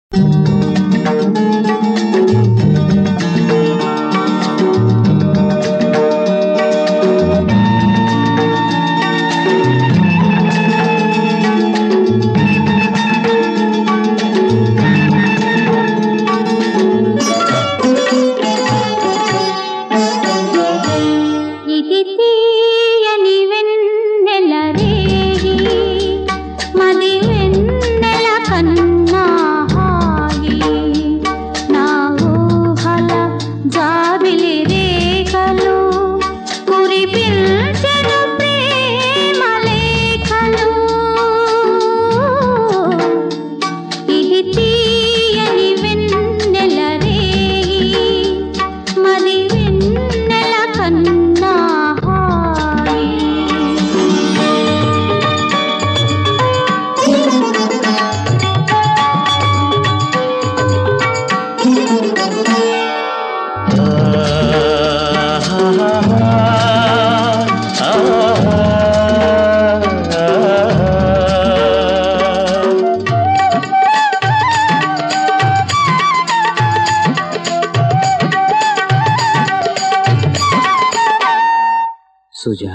సుజా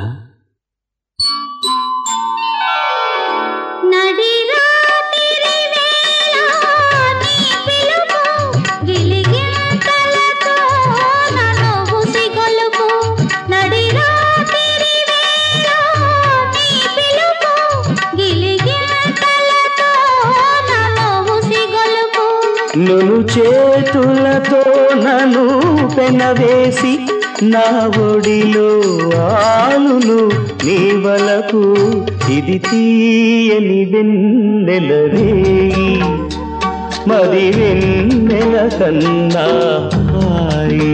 నును చేతులతో నన్ను పెనవేసి నా ఒడిలో ఆలును నీ వలకు ఇది తీయని వెన్నెల రేయి మరి వెన్నెల కన్నా హాయి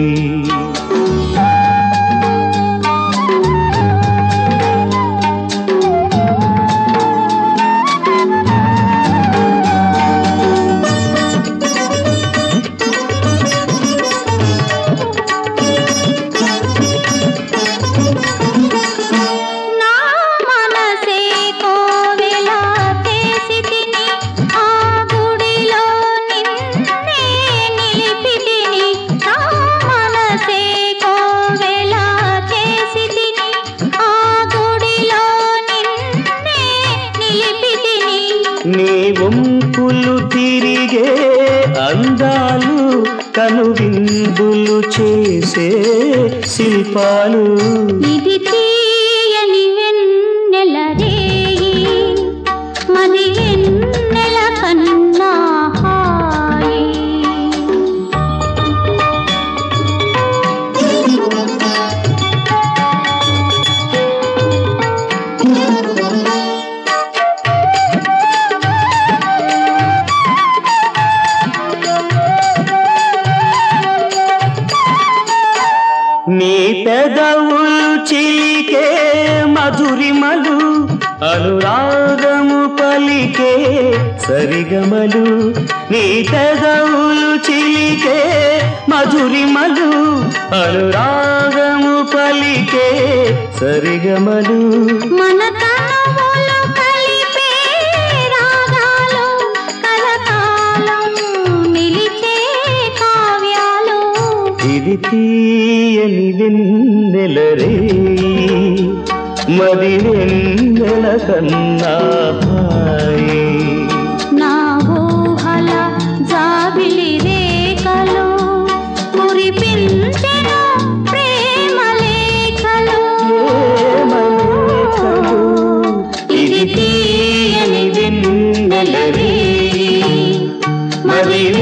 నీ వంపులు తిరిగే అందాలు కనువిందులు చేసే శిల్పాలు ఇది తీయని వెన్నెల రేయి మరి వెన్నెల కన్నా హాయి నీ పెదవులు చిలికే మధురిమలు అనురాగము పలికే సరిగమలు నీ పెదవులు చిలికే మధురిమలు అనురాగము పలికే సరిగమలు మన తనువులు కలిపే రాగాలు కలకాలం నిలిచే కావ్యాలు ఇది తీయని వెన్నెల రేయి మరి వెన్నెల కన్నా హాయి నా ఊహల జాబిలి రేఖలు కురిపించెను ప్రేమ లేఖలు ఇది తీయని వెన్నెల రేయి మరి